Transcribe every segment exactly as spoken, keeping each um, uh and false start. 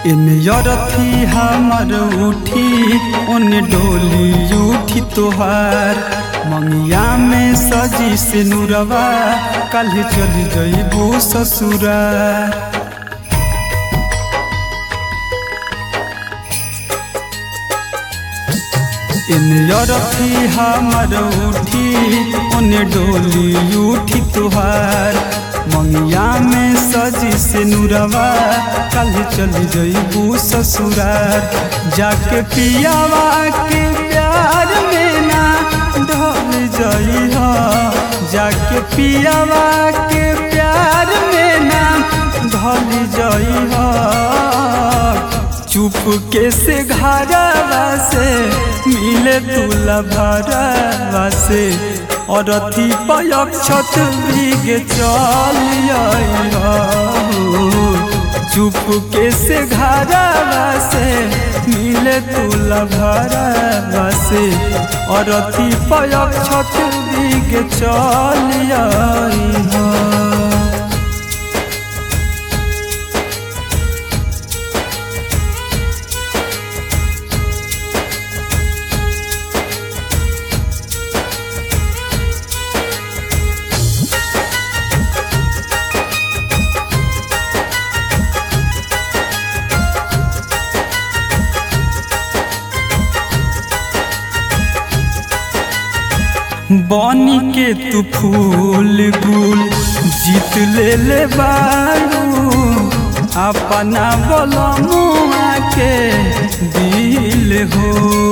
इन यरथी हमर उठी उन डोली उठी तोहार मंगिया में सजी से नुरवा कल चली जइबू ससुरा। इन यरथी हमर उठी उन डोली उठी तोहार मंगिया में सजी से नुरवा कल चली जइबू ससुरार। जाके पियावा के प्यार में ना ढल जइहा, जाके पियावा के प्यार में ना ढल जइहा। चुप के से घरवा से मिले तुला भरवा से और अथी पयक्षत भीगे चल आइहा। चुप के से घरवा से मिले तुला भरवा से और अथी पयक्षत भीगे चल आइहा। बानी के तू फूल गुल जीत ले ले बारू अपना बलमुआ के दिल हो।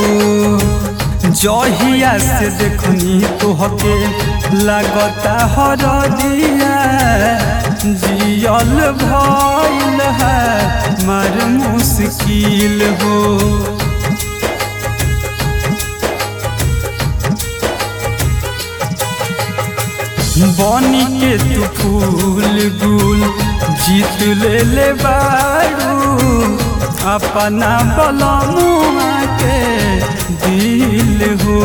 जहिया से देखनी तोहके लगता हरदिया जियल भइल है मर मुश्किल हो। बानी के तू फूल गुल जीत ले ले बारू अपना बलमुआ के दिल हो।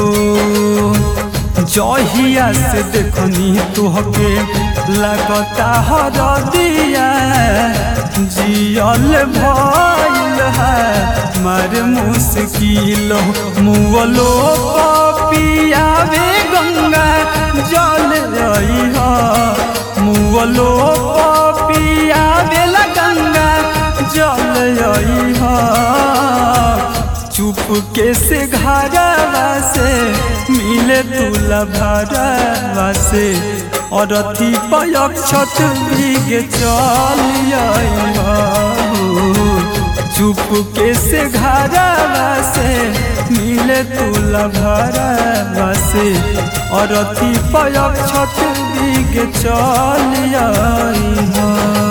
जहिया से देखनी तोहके लगता हरदिया जियल भइल है मर मुश्किल हो। मुअलो पियावे गंगा जल रइहा, मुअलो पियावे गंगा जल रइहा। चुप के से घरवा से मिले तुला भरवा से और अथी पयक्षत भीगे चल आइहा। चुप के से घरवा से मिले तुला भरवा से और अथी पयक्षत भीगे चल आइहा।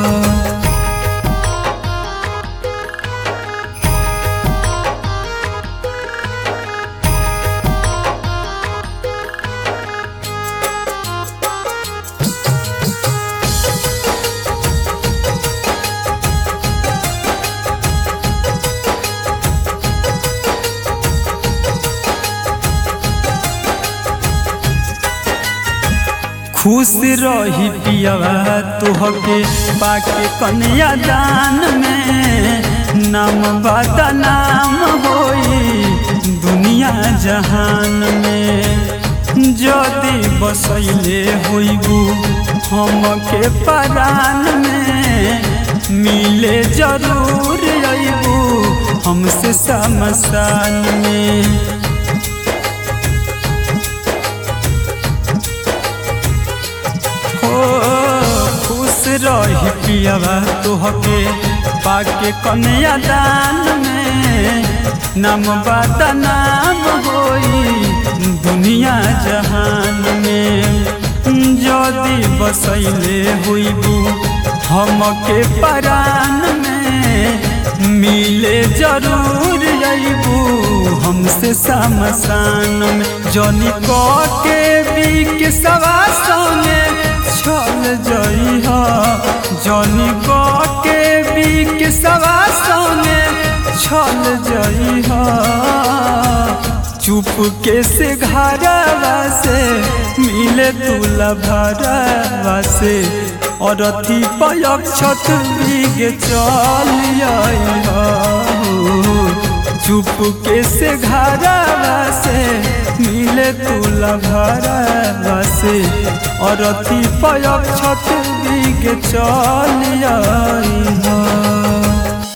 खुश रही पियावा तोहके पाके कन्या दान में नाम बदनाम होई दुनिया जहान में। जदि बसैले होइबू हमके परान में मिले जरूर अइबू हमसे शमशान में। रही पियावा तोहके पाके कन्या दान में नाम बदनाम होई दुनिया जहान में। जदि बसैले होइबू हमके परान में मिले जरूर अइबू हमसे शमशान में। जनी के बीक सवा सोने चल जइहा, जनी के बीक सवा सोने चल जइहा। चुप के से घरवा से मिले तुला भरवा से और अथी पयक्षत बिगे चल चुप के से घरवा से मिले तुला भरवा से और अथी पयक्षत बिगे चल